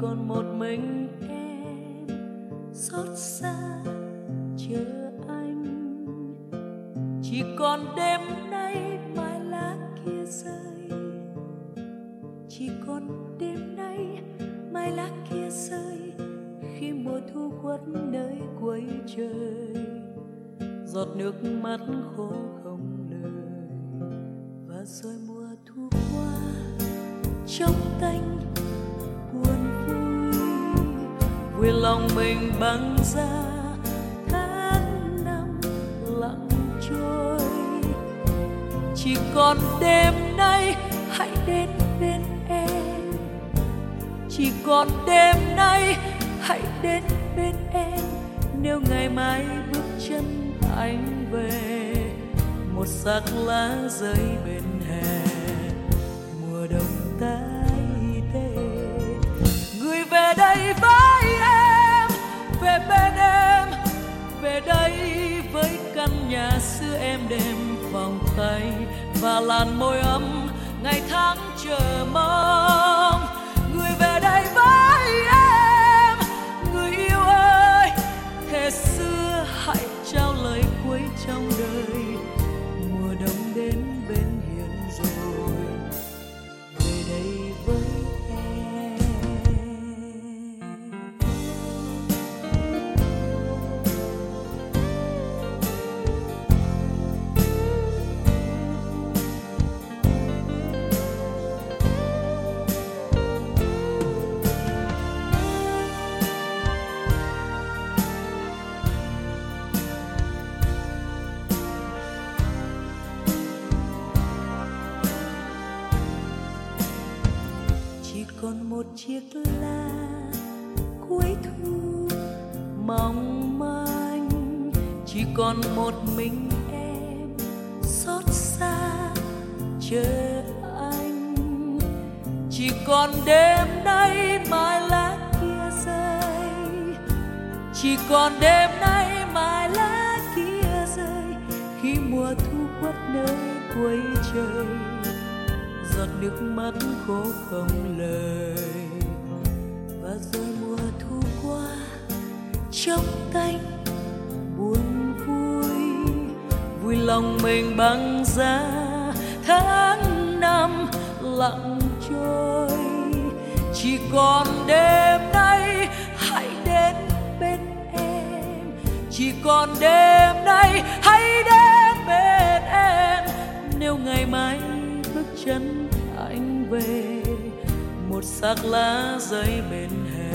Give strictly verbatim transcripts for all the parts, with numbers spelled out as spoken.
còn một mình em xót xa chờ anh. Chỉ còn đêm nay mai lá kia rơi, chỉ còn đêm nay mai lá kia rơi, khi mùa thu khuất nơi cuối trời. Giọt nước mắt khô không lời, và rồi mùa thu qua trong tanh buồn vui. Vui lòng mình băng ra tháng năm lặng trôi. Chỉ còn đêm nay hãy đến bên em, chỉ còn đêm nay hãy đến bên em. Nếu ngày mai bước chân anh về, một xác lá rơi bên hè mùa đông tái tê. Người về đây với em, về bên em, về đây với căn nhà xưa em đêm vòng tay và làn môi ấm ngày tháng chờ mong. Người về đây với em, người yêu ơi, thề xưa hãy trao lời cuối trong đời. Mùa đông đến bên hiên rồi, về đây với em. Còn một chiếc lá cuối thu mong manh, chỉ còn một mình em xót xa chờ anh. Chỉ còn đêm nay mai lá kia rơi, chỉ còn đêm nay mai lá kia rơi, khi mùa thu khuất nơi cuối trời. Giọt nước mắt khô không lời, và rồi mùa thu qua trong tanh buồn vui. Vui lòng mình băng ra tháng năm lặng trôi. Chỉ còn đêm nay hãy đến bên em, chỉ còn đêm nay hãy đến bên em. Nếu ngày mai bước chân anh về, một xác lá rơi bên hè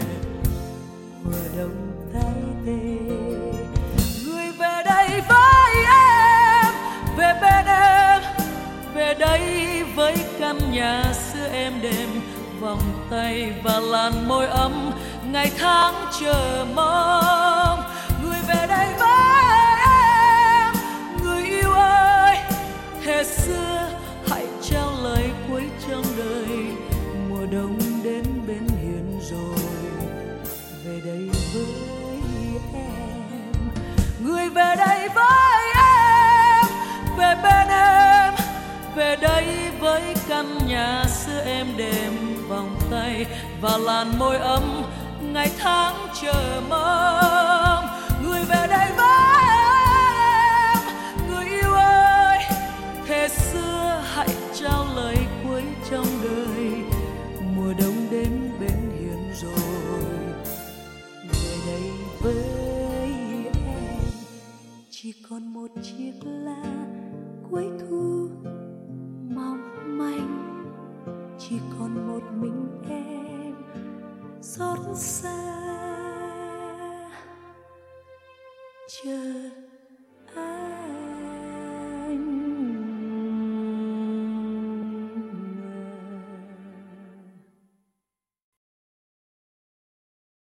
mùa đông tái tê. Người về đây với em, về bên em, về đây với căn nhà xưa em đêm vòng tay và làn môi ấm ngày tháng chờ mong. Người về đây với em, người yêu ơi, thề xưa hãy trao lời cuối trong đời. Mùa đông đến bên hiên rồi, về đây với em. Người về đây với em, về bên em, về đây với căn nhà xưa em đêm vòng tay và làn môi ấm ngày tháng chờ mong. Người về đây với em, người yêu ơi, thề xưa hãy trao lời cuối trong đời. Mùa đông đến bên hiên rồi, về đây với em. Chỉ còn một chiếc lá cuối thu mong manh, chỉ còn một mình em xót xa chờ